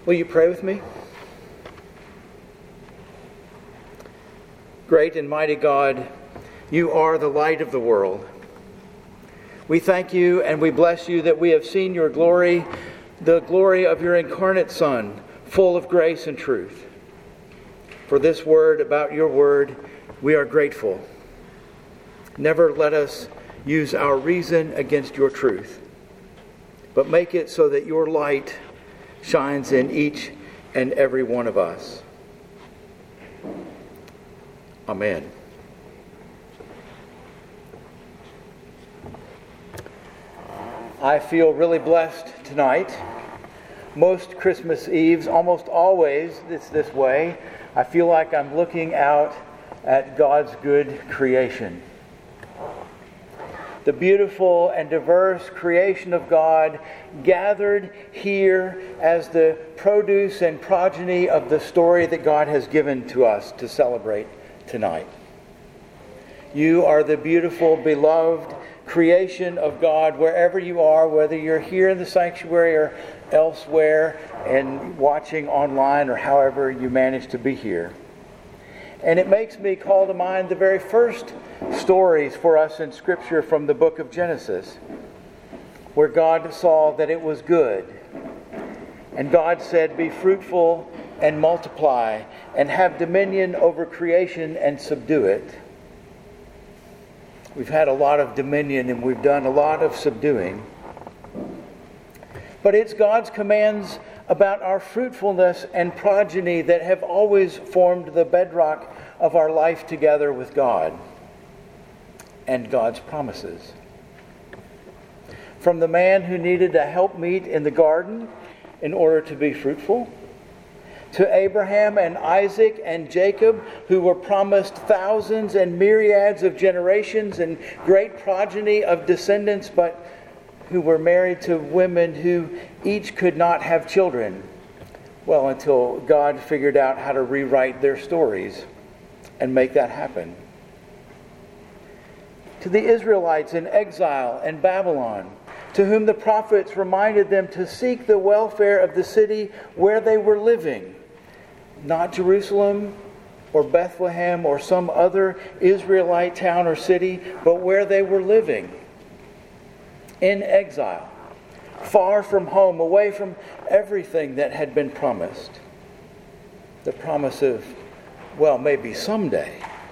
Will you pray with me? Great and mighty God, you are the light of the world. We thank you and we bless you that we have seen your glory, the glory of your incarnate Son, full of grace and truth. For this word about your word, we are grateful. Never let us use our reason against your truth, but make it so that your light shines in each and every one of us. Amen. I feel really blessed tonight. Most Christmas Eves, almost always, it's this way. I feel like I'm looking out at God's good creation. The beautiful and diverse creation of God gathered here as the produce and progeny of the story that God has given to us to celebrate tonight. You are the beautiful, beloved creation of God wherever you are, whether you're here in the sanctuary or elsewhere and watching online or however you manage to be here. And it makes me call to mind the very first stories for us in Scripture from the book of Genesis, where God saw that it was good. And God said, "Be fruitful and multiply, and have dominion over creation and subdue it." We've had a lot of dominion and we've done a lot of subduing. But it's God's commands about our fruitfulness and progeny that have always formed the bedrock of our life together with God and God's promises. From the man who needed a helpmeet in the garden in order to be fruitful, to Abraham and Isaac and Jacob, who were promised thousands and myriads of generations and great progeny of descendants, but who were married to women who each could not have children. Well, until God figured out how to rewrite their stories and make that happen. To the Israelites in exile in Babylon, to whom the prophets reminded them to seek the welfare of the city where they were living, not Jerusalem or Bethlehem or some other Israelite town or city, but where they were living. In exile, far from home, away from everything that had been promised. The promise of, well, maybe someday.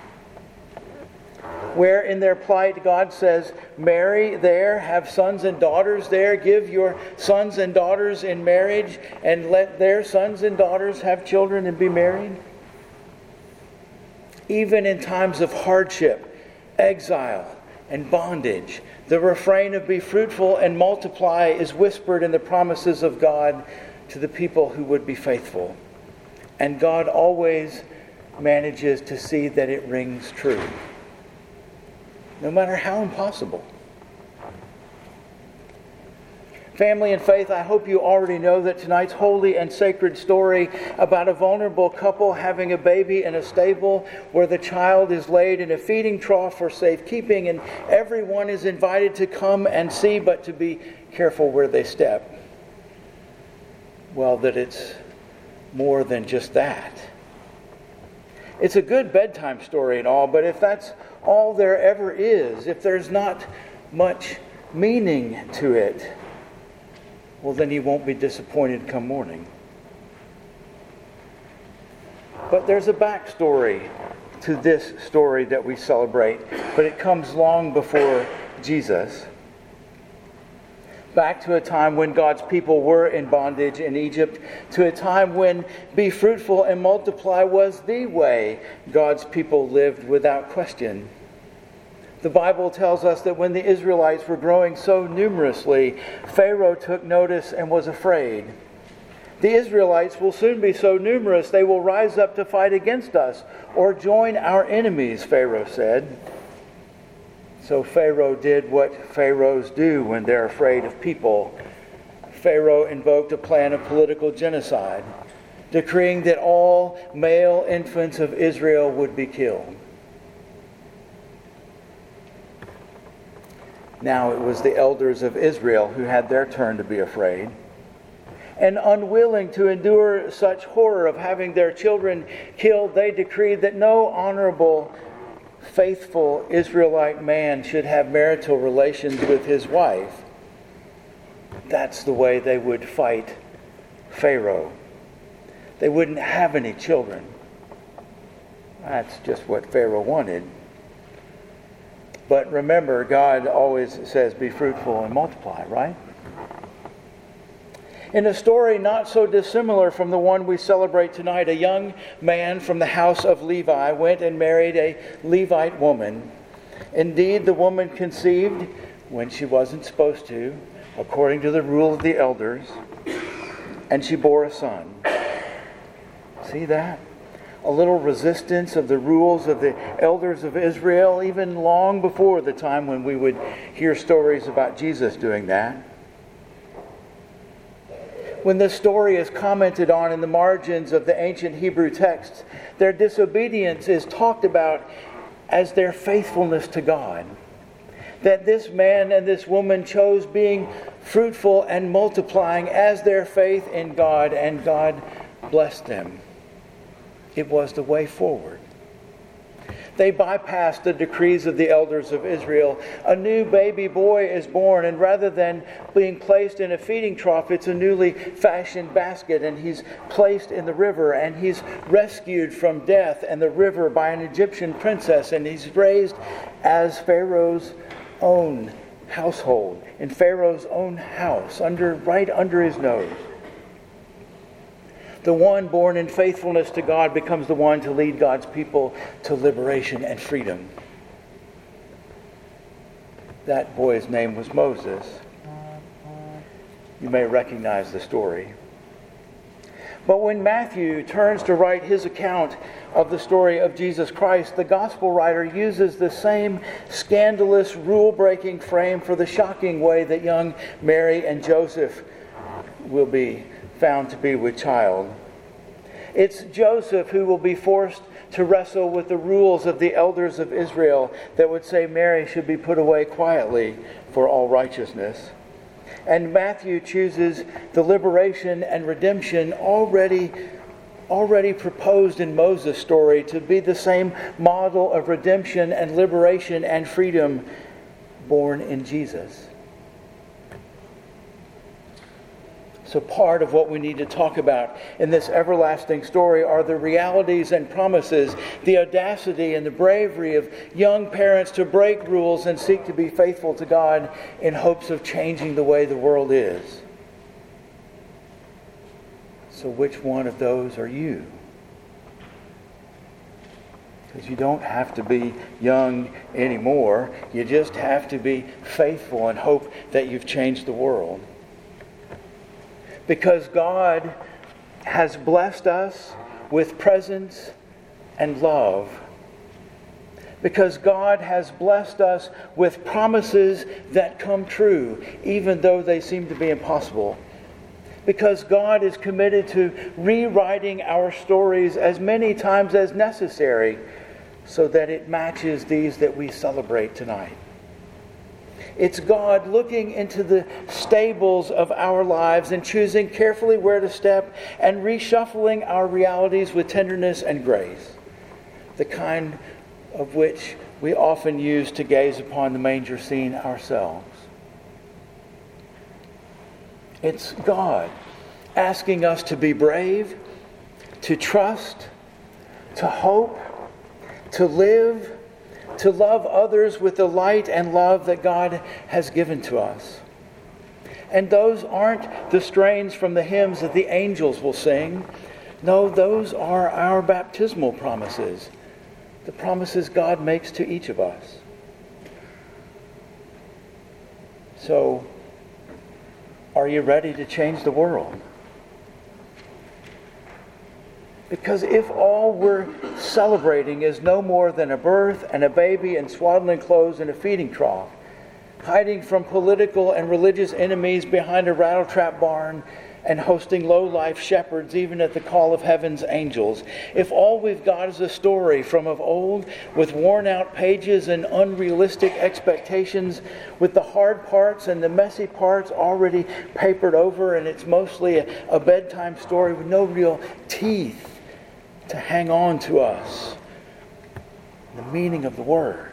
Where in their plight God says, marry there, have sons and daughters there, give your sons and daughters in marriage, and let their sons and daughters have children and be married. Even in times of hardship, exile, and bondage, the refrain of be fruitful and multiply is whispered in the promises of God to the people who would be faithful. And God always manages to see that it rings true, no matter how impossible. Family and faith, I hope you already know that tonight's holy and sacred story about a vulnerable couple having a baby in a stable where the child is laid in a feeding trough for safekeeping, and everyone is invited to come and see, but to be careful where they step. Well, that it's more than just that. It's a good bedtime story and all, but if that's all there ever is, if there's not much meaning to it, well, then you won't be disappointed come morning. But there's a backstory to this story that we celebrate, but it comes long before Jesus. Back to a time when God's people were in bondage in Egypt, to a time when be fruitful and multiply was the way God's people lived without question. The Bible tells us that when the Israelites were growing so numerously, Pharaoh took notice and was afraid. The Israelites will soon be so numerous they will rise up to fight against us or join our enemies, Pharaoh said. So Pharaoh did what Pharaohs do when they're afraid of people. Pharaoh invoked a plan of political genocide, decreeing that all male infants of Israel would be killed. Now it was the elders of Israel who had their turn to be afraid. And unwilling to endure such horror of having their children killed, they decreed that no honorable, faithful Israelite man should have marital relations with his wife. That's the way they would fight Pharaoh. They wouldn't have any children. That's just what Pharaoh wanted. But remember, God always says, be fruitful and multiply, right? In a story not so dissimilar from the one we celebrate tonight, a young man from the house of Levi went and married a Levite woman. Indeed, the woman conceived when she wasn't supposed to, according to the rule of the elders, and she bore a son. See that? A little resistance of the rules of the elders of Israel, even long before the time when we would hear stories about Jesus doing that. When this story is commented on in the margins of the ancient Hebrew texts, their disobedience is talked about as their faithfulness to God. That this man and this woman chose being fruitful and multiplying as their faith in God, and God blessed them. It was the way forward. They bypassed the decrees of the elders of Israel. A new baby boy is born, and rather than being placed in a feeding trough, it's a newly fashioned basket, and he's placed in the river, and he's rescued from death and the river by an Egyptian princess, and he's raised as Pharaoh's own household, in Pharaoh's own house, right under his nose. The one born in faithfulness to God becomes the one to lead God's people to liberation and freedom. That boy's name was Moses. You may recognize the story. But when Matthew turns to write his account of the story of Jesus Christ, the gospel writer uses the same scandalous, rule-breaking frame for the shocking way that young Mary and Joseph will be found to be with child. It's Joseph who will be forced to wrestle with the rules of the elders of Israel that would say Mary should be put away quietly for all righteousness. And Matthew chooses the liberation and redemption already proposed in Moses' story to be the same model of redemption and liberation and freedom born in Jesus. So part of what we need to talk about in this everlasting story are the realities and promises, the audacity and the bravery of young parents to break rules and seek to be faithful to God in hopes of changing the way the world is. So which one of those are you? Because you don't have to be young anymore. You just have to be faithful and hope that you've changed the world. Because God has blessed us with presence and love. Because God has blessed us with promises that come true, even though they seem to be impossible. Because God is committed to rewriting our stories as many times as necessary so that it matches these that we celebrate tonight. It's God looking into the stables of our lives and choosing carefully where to step and reshuffling our realities with tenderness and grace, the kind of which we often use to gaze upon the manger scene ourselves. It's God asking us to be brave, to trust, to hope, to live, to love others with the light and love that God has given to us. And those aren't the strains from the hymns that the angels will sing. No, those are our baptismal promises, the promises God makes to each of us. So, are you ready to change the world? Because if all we're celebrating is no more than a birth and a baby in swaddling clothes in a feeding trough, hiding from political and religious enemies behind a rattletrap barn, and hosting low-life shepherds even at the call of heaven's angels, if all we've got is a story from of old with worn-out pages and unrealistic expectations, with the hard parts and the messy parts already papered over, and it's mostly a bedtime story with no real teeth to hang on to us, the meaning of the words,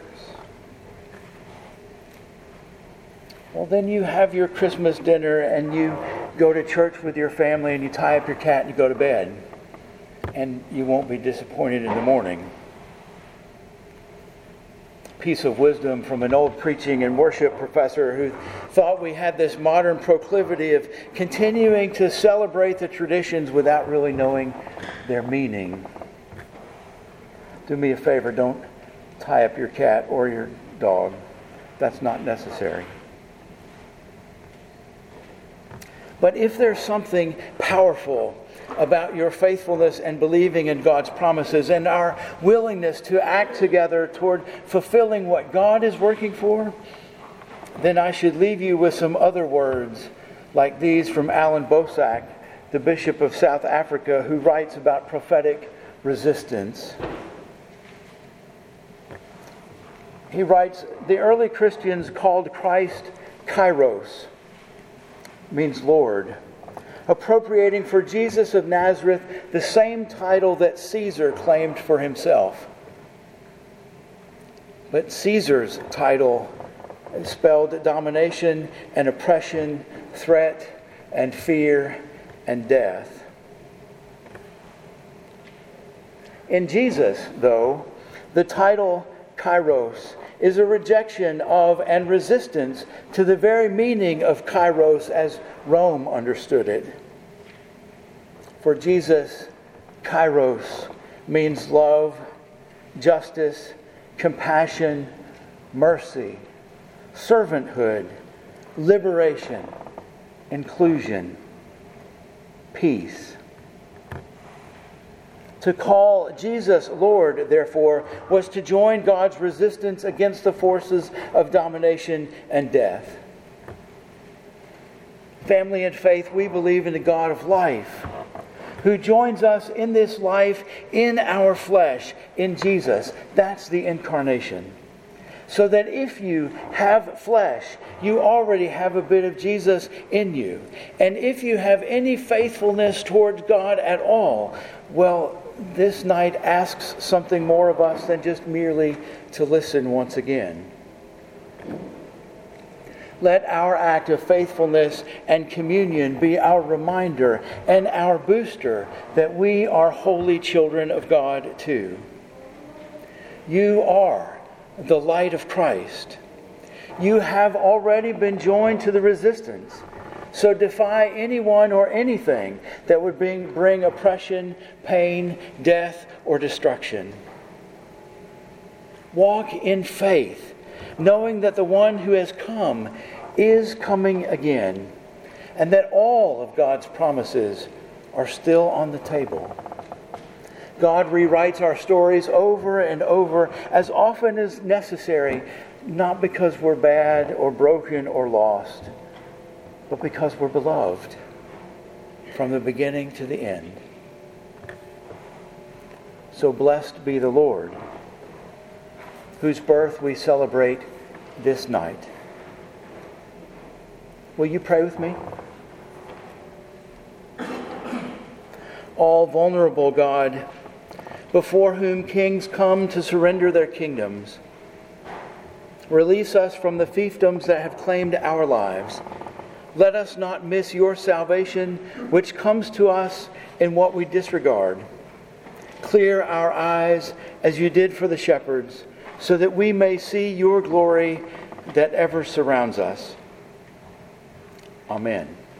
well, then you have your Christmas dinner and you go to church with your family and you tie up your cat and you go to bed. And you won't be disappointed in the morning. Piece of wisdom from an old preaching and worship professor who thought we had this modern proclivity of continuing to celebrate the traditions without really knowing their meaning. Do me a favor, don't tie up your cat or your dog. That's not necessary. But if there's something powerful about your faithfulness and believing in God's promises and our willingness to act together toward fulfilling what God is working for, then I should leave you with some other words like these from Alan Bosak, the Bishop of South Africa, who writes about prophetic resistance. He writes, the early Christians called Christ Kairos, means Lord, appropriating for Jesus of Nazareth the same title that Caesar claimed for himself. But Caesar's title spelled domination and oppression, threat and fear and death. In Jesus, though, the title Kairos is a rejection of and resistance to the very meaning of Kairos as Rome understood it. For Jesus, Kairos means love, justice, compassion, mercy, servanthood, liberation, inclusion, peace. To call Jesus Lord, therefore, was to join God's resistance against the forces of domination and death. Family and faith, we believe in the God of life, who joins us in this life, in our flesh, in Jesus. That's the incarnation. So that if you have flesh, you already have a bit of Jesus in you. And if you have any faithfulness towards God at all, well, this night asks something more of us than just merely to listen once again. Let our act of faithfulness and communion be our reminder and our booster that we are holy children of God too. You are the light of Christ. You have already been joined to the resistance. So defy anyone or anything that would bring oppression, pain, death, or destruction. Walk in faith, knowing that the one who has come is coming again, and that all of God's promises are still on the table. God rewrites our stories over and over as often as necessary, not because we're bad or broken or lost, but because we're beloved from the beginning to the end. So blessed be the Lord, whose birth we celebrate this night. Will you pray with me? All vulnerable God, before whom kings come to surrender their kingdoms, release us from the fiefdoms that have claimed our lives. Let us not miss your salvation, which comes to us in what we disregard. Clear our eyes as you did for the shepherds, so that we may see your glory that ever surrounds us. Amen.